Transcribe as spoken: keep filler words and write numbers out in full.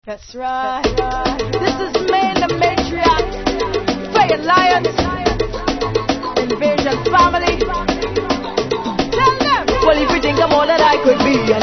That's right. This is Main the Matriarch, Fire Lions, Invasion Family. Tell them. Well, if you think I'm all that I could be,